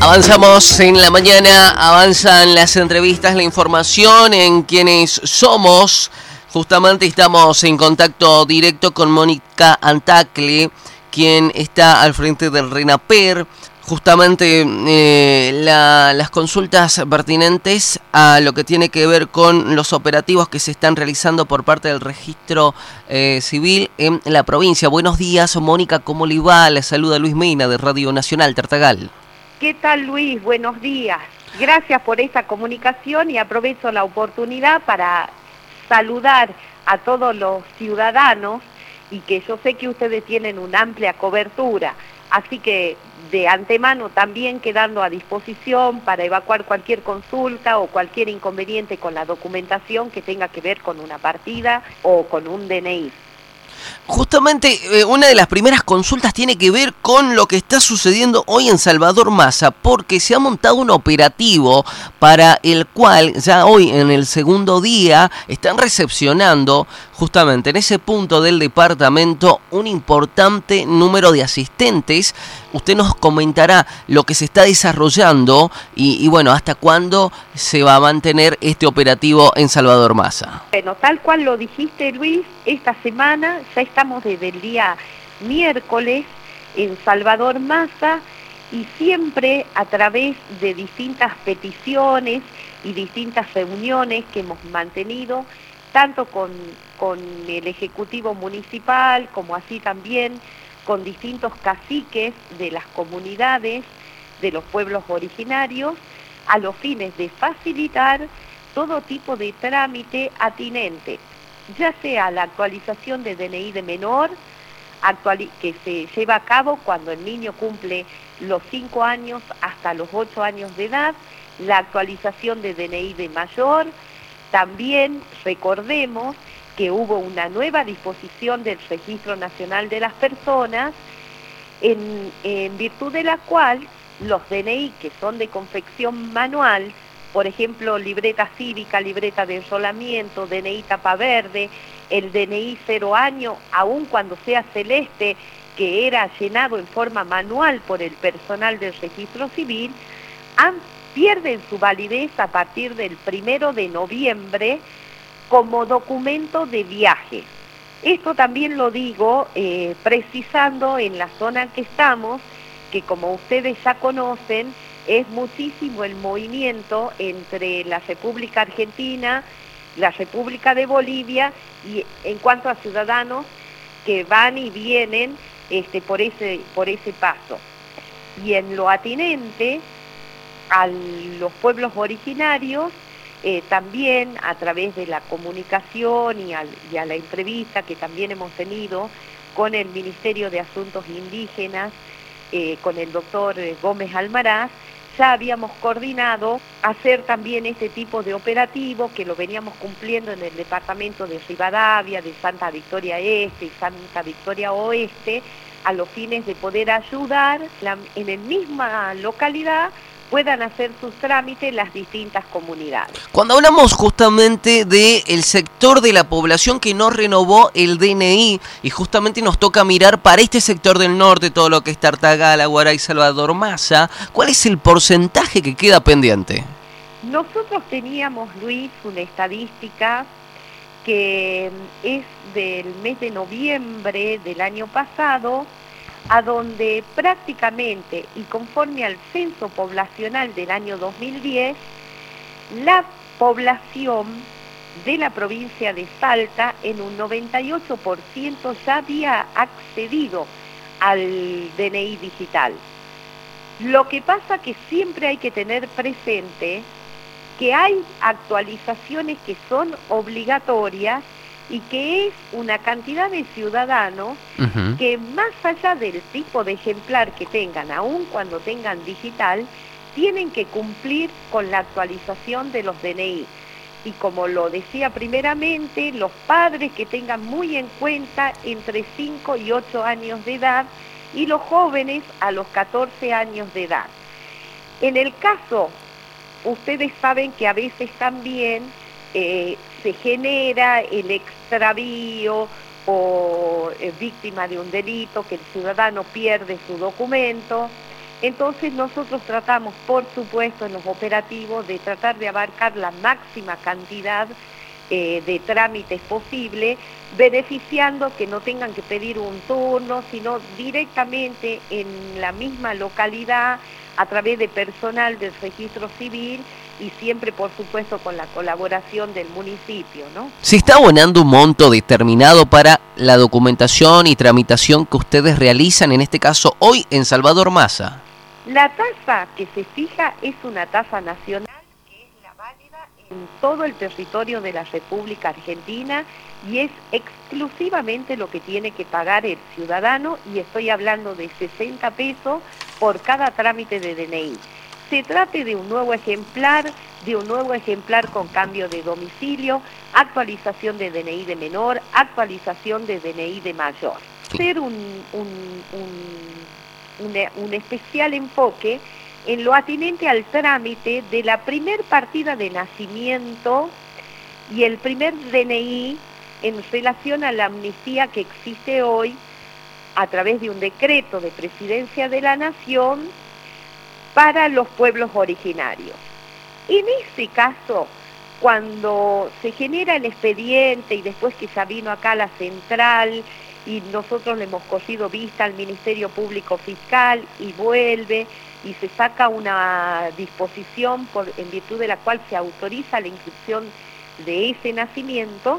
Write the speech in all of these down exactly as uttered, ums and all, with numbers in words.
Avanzamos en la mañana, avanzan las entrevistas, la información en quienes somos. Justamente estamos en contacto directo con Mónica Antacle, quien está al frente del RENAPER. Justamente eh, la, las consultas pertinentes a lo que tiene que ver con los operativos que se están realizando por parte del registro eh, civil en la provincia. Buenos días, Mónica, ¿cómo le va? La saluda Luis Mena de Radio Nacional Tartagal. ¿Qué tal, Luis? Buenos días. Gracias por esta comunicación y aprovecho la oportunidad para saludar a todos los ciudadanos y que yo sé que ustedes tienen una amplia cobertura, así que de antemano también quedando a disposición para evacuar cualquier consulta o cualquier inconveniente con la documentación que tenga que ver con una partida o con un D N I. Justamente eh, una de las primeras consultas tiene que ver con lo que está sucediendo hoy en Salvador Massa, porque se ha montado un operativo para el cual ya hoy en el segundo día están recepcionando justamente en ese punto del departamento un importante número de asistentes. Usted nos comentará lo que se está desarrollando y, y bueno, hasta cuándo se va a mantener este operativo en Salvador Massa. Bueno, tal cual lo dijiste, Luis, esta semana ya estamos desde el día miércoles en Salvador Massa y siempre a través de distintas peticiones y distintas reuniones que hemos mantenido, tanto con, con el Ejecutivo Municipal como así también con distintos caciques de las comunidades, de los pueblos originarios, a los fines de facilitar todo tipo de trámite atinente, ya sea la actualización de D N I de menor, actuali- que se lleva a cabo cuando el niño cumple los cinco años hasta los ocho años de edad, la actualización de D N I de mayor. También recordemos que hubo una nueva disposición del Registro Nacional de las Personas, en, en virtud de la cual los D N I que son de confección manual, por ejemplo, libreta cívica, libreta de enrolamiento, D N I tapa verde, el D N I cero año, aun cuando sea celeste, que era llenado en forma manual por el personal del registro civil, han, pierden su validez a partir del primero de noviembre como documento de viaje. Esto también lo digo eh, precisando en la zona en que estamos, que como ustedes ya conocen, es muchísimo el movimiento entre la República Argentina, la República de Bolivia, y en cuanto a ciudadanos que van y vienen este, por ese, por ese paso. Y en lo atinente a los pueblos originarios, eh, también a través de la comunicación y, al, y a la entrevista que también hemos tenido con el Ministerio de Asuntos Indígenas, eh, con el doctor Gómez Almaraz, ya habíamos coordinado hacer también este tipo de operativo que lo veníamos cumpliendo en el departamento de Rivadavia, de Santa Victoria Este y Santa Victoria Oeste, a los fines de poder ayudar la, en la misma localidad puedan hacer sus trámites las distintas comunidades. Cuando hablamos justamente del sector de la población que no renovó el D N I, y justamente nos toca mirar para este sector del norte, todo lo que es Tartagal, Aguaray, Salvador Massa, ¿cuál es el porcentaje que queda pendiente? Nosotros teníamos, Luis, una estadística que es del mes de noviembre del año pasado, a donde prácticamente, y conforme al censo poblacional del año dos mil diez, la población de la provincia de Salta en un noventa y ocho por ciento ya había accedido al D N I digital. Lo que pasa que siempre hay que tener presente que hay actualizaciones que son obligatorias y que es una cantidad de ciudadanos uh-huh. que más allá del tipo de ejemplar que tengan, aun cuando tengan digital, tienen que cumplir con la actualización de los D N I. Y como lo decía primeramente, los padres que tengan muy en cuenta entre cinco y ocho años de edad y los jóvenes a los catorce años de edad. En el caso, ustedes saben que a veces también eh, se genera el extravío o eh, víctima de un delito, que el ciudadano pierde su documento. Entonces nosotros tratamos, por supuesto, en los operativos de tratar de abarcar la máxima cantidad eh, de trámites posible, beneficiando que no tengan que pedir un turno, sino directamente en la misma localidad a través de personal del registro civil y siempre, por supuesto, con la colaboración del municipio, ¿no? ¿Se está abonando un monto determinado para la documentación y tramitación que ustedes realizan, en este caso hoy en Salvador Massa? La tasa que se fija es una tasa nacional que es la válida en todo el territorio de la República Argentina y es exclusivamente lo que tiene que pagar el ciudadano, y estoy hablando de sesenta pesos por cada trámite de D N I. Se trate de un nuevo ejemplar, de un nuevo ejemplar con cambio de domicilio, actualización de D N I de menor, actualización de D N I de mayor. Hacer un, un, un, un, un especial enfoque en lo atinente al trámite de la primer partida de nacimiento y el primer D N I en relación a la amnistía que existe hoy a través de un decreto de Presidencia de la Nación para los pueblos originarios. En ese caso, cuando se genera el expediente y después que ya vino acá la central y nosotros le hemos cogido vista al Ministerio Público Fiscal y vuelve y se saca una disposición por, en virtud de la cual se autoriza la inscripción de ese nacimiento,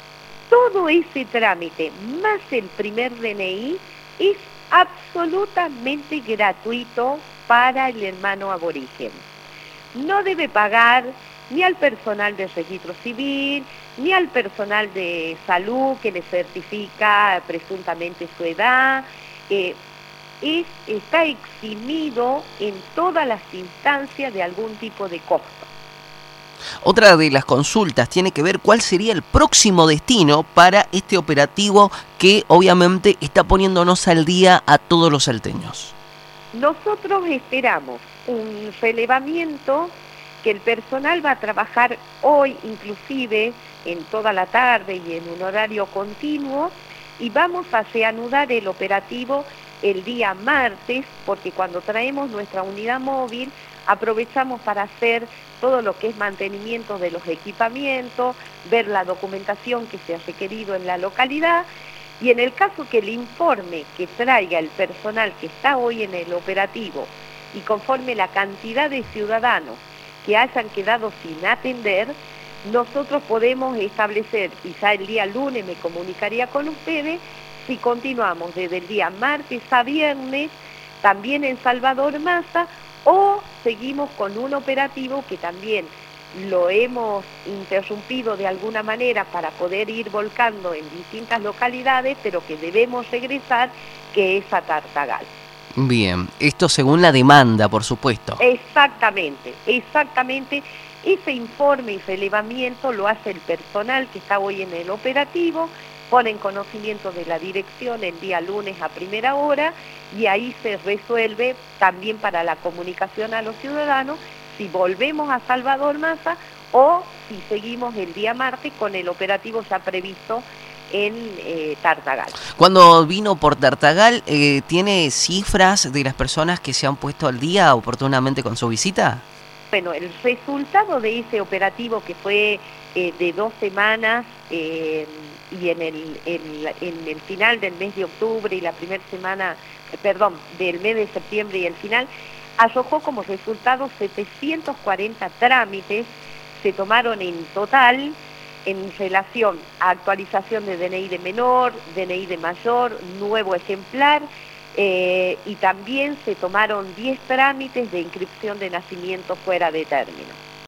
todo ese trámite más el primer D N I es absolutamente gratuito para el hermano aborigen. No debe pagar ni al personal de registro civil, ni al personal de salud que le certifica presuntamente su edad. Eh, es, está eximido en todas las instancias de algún tipo de costo. Otra de las consultas tiene que ver cuál sería el próximo destino para este operativo que obviamente está poniéndonos al día a todos los salteños. Nosotros esperamos un relevamiento que el personal va a trabajar hoy, inclusive en toda la tarde y en un horario continuo, y vamos a reanudar el operativo el día martes, porque cuando traemos nuestra unidad móvil aprovechamos para hacer todo lo que es mantenimiento de los equipamientos, ver la documentación que se ha requerido en la localidad, y en el caso que el informe que traiga el personal que está hoy en el operativo y conforme la cantidad de ciudadanos que hayan quedado sin atender, nosotros podemos establecer, y ya el día lunes me comunicaría con ustedes, si continuamos desde el día martes a viernes, también en Salvador Massa, o seguimos con un operativo que también lo hemos interrumpido de alguna manera para poder ir volcando en distintas localidades, pero que debemos regresar, que es a Tartagal. Bien, esto según la demanda, por supuesto. Exactamente, exactamente. Ese informe y relevamiento lo hace el personal que está hoy en el operativo, pone en conocimiento de la dirección el día lunes a primera hora y ahí se resuelve también para la comunicación a los ciudadanos si volvemos a Salvador Massa o si seguimos el día martes con el operativo ya previsto en eh, Tartagal. Cuando vino por Tartagal, eh, ¿tiene cifras de las personas que se han puesto al día oportunamente con su visita? Bueno, el resultado de ese operativo que fue eh, de dos semanas eh, y en el, en, en el final del mes de octubre y la primera semana, eh, perdón, del mes de septiembre y el final, arrojó como resultado setecientos cuarenta trámites, se tomaron en total en relación a actualización de D N I de menor, D N I de mayor, nuevo ejemplar, eh, y también se tomaron diez trámites de inscripción de nacimiento fuera de término.